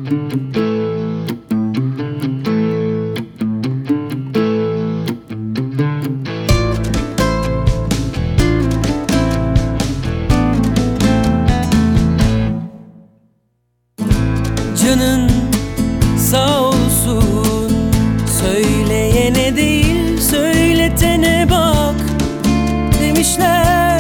Canın sağ olsun, söyleyene değil söyletene bak demişler.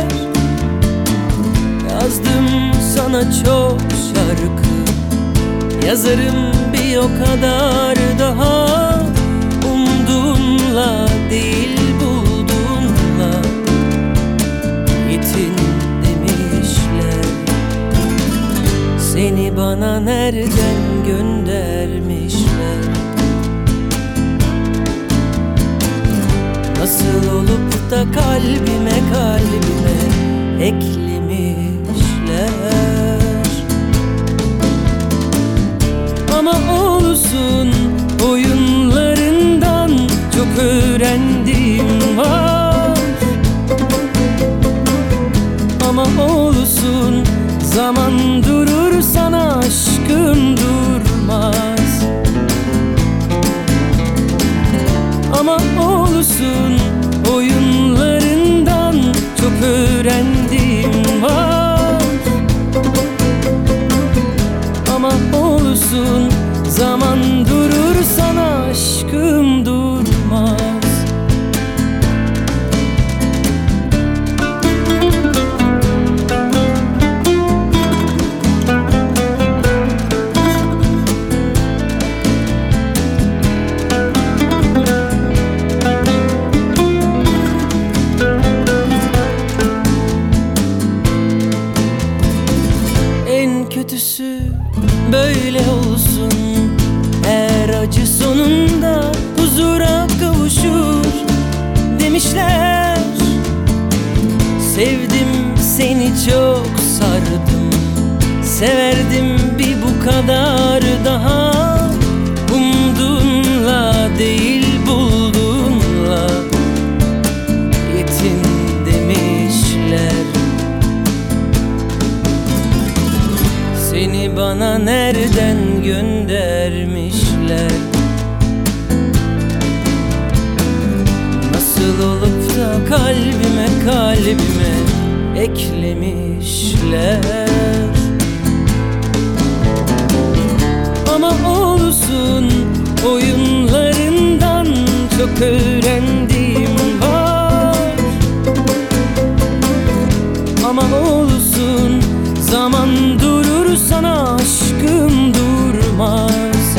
Yazdım sana çok şarkı, yazarım bir o kadar daha. Umduğunla değil bulduğunla yetin demişler. Seni bana nereden göndermişler? Nasıl olup da kalbime eklemişler? Ama olsun, oyunlarından çok öğrendiğim var. Ama olsun, zaman durur sana aşkım durmaz. Ama olsun, oyunlarından çok öğrendiğim var. Ama olsun, zaman durur sana aşkım durmaz. Kötüsü böyle olsun, her acı sonunda huzura kavuşur demişler. Sevdim seni çok sardım, severdim bir bu kadar daha. Umduğunla değil bulduğunla yetin demişler. Seni bana nereden göndermişler? Nasıl olup da kalbime eklemişler? Ama olsun, oyunlarından çok öğrendiğim var. Ama olsun, zaman durur sana aşkım durmaz.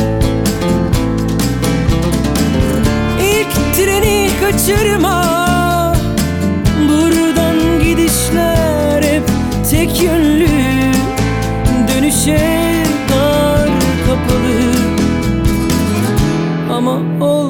İlk treni kaçırma, buradan gidişler hep tek yönlü. Dönüşe dar kapalı. Ama